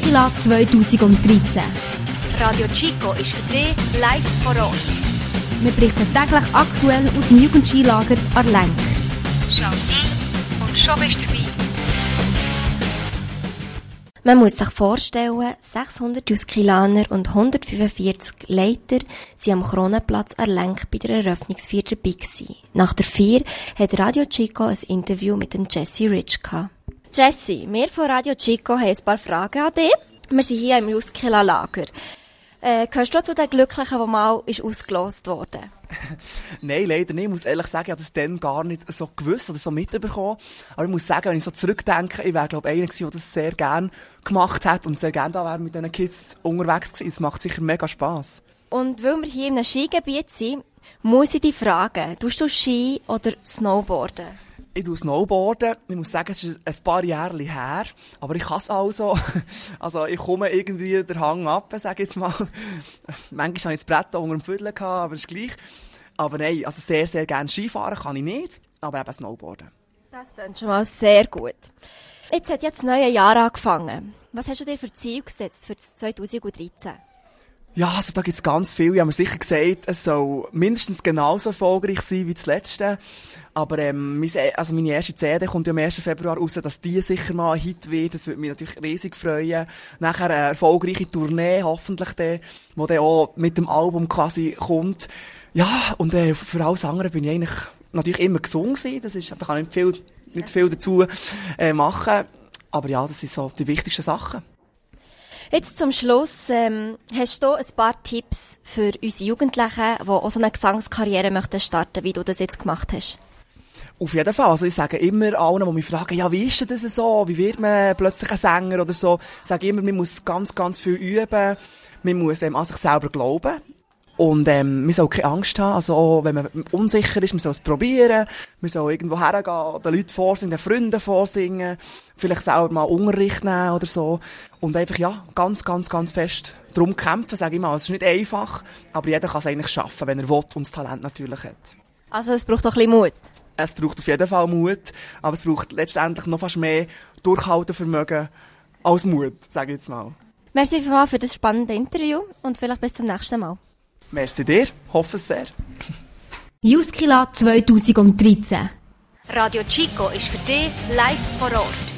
Juskila 2013. Radio Chico ist für dich live vor Ort. Wir berichten täglich aktuell aus dem Jugendskilager Arlenk. Schau rein und schon bist du dabei. Man muss sich vorstellen, 600 Juskilaner und 145 Leiter waren am Kronenplatz Arlenk bei der Eröffnungsfeier dabei gewesen. Nach der Feier hat Radio Chico ein Interview mit dem Jesse Rich gehabt. Jesse, wir von Radio Chico haben ein paar Fragen an dich. Wir sind hier im Juskila-Lager. Gehörst du zu den Glücklichen, der mal ausgelost wurde? Nein, leider nicht. Ich muss ehrlich sagen, ich habe das dann gar nicht so gewusst oder so mitbekommen. Aber ich muss sagen, wenn ich so zurückdenke, ich wäre, glaube ich, einer gewesen, der das sehr gerne gemacht hat und sehr gerne da wäre mit diesen Kids unterwegs gewesen. Es macht sicher mega Spass. Und weil wir hier in einem Skigebiet sind, muss ich dich fragen, tust du Ski oder Snowboarden? Ich tue Snowboarden. Ich muss sagen, es ist ein paar Jahre her. Aber ich kann es also. Also, ich komme irgendwie den Hang ab, sage ich jetzt mal. Manchmal hatte ich das Brett unter dem Viertel, aber ist gleich. Aber nein, also sehr, sehr gerne Skifahren kann ich nicht. Aber eben Snowboarden. Das klingt schon mal sehr gut. Jetzt hat das neue Jahr angefangen. Was hast du dir für Ziel gesetzt für 2013? Ja, also da gibt's ganz viel. Ich habe mir sicher gesagt, es soll mindestens genauso erfolgreich sein wie das letzte. Aber meine erste CD kommt ja am 1. Februar raus, dass die sicher mal ein Hit wird. Das würde mich natürlich riesig freuen. Nachher eine erfolgreiche Tournee, hoffentlich die dann auch mit dem Album quasi kommt. Ja, und für alles andere bin ich eigentlich natürlich immer gesungen gewesen. Da kann ich nicht viel dazu machen. Aber ja, das sind so die wichtigsten Sachen. Jetzt zum Schluss, hast du ein paar Tipps für unsere Jugendlichen, die auch so eine Gesangskarriere möchten starten, wie du das jetzt gemacht hast? Auf jeden Fall. Also ich sage immer allen, die mich fragen, ja, wie ist denn das so? Wie wird man plötzlich ein Sänger oder so? Ich sage immer, man muss ganz, ganz viel üben. Man muss an sich selber glauben. Und man soll keine Angst haben. Also auch, wenn man unsicher ist, man soll es probieren. Man soll irgendwo hergehen, den Leuten vorsingen, den Freunden vorsingen. Vielleicht selber mal Unterricht nehmen oder so. Und einfach, ja, ganz, ganz, ganz fest drum kämpfen, sage ich mal. Es ist nicht einfach, aber jeder kann es eigentlich schaffen, wenn er will und das Talent natürlich hat. Also es braucht doch ein bisschen Mut. Es braucht auf jeden Fall Mut, aber es braucht letztendlich noch fast mehr Durchhaltevermögen als Mut, sage ich jetzt mal. Merci vielmals für das spannende Interview und vielleicht bis zum nächsten Mal. Merci dir, hoffe es sehr. Juskila 2013. Radio Chico ist für dich live vor Ort.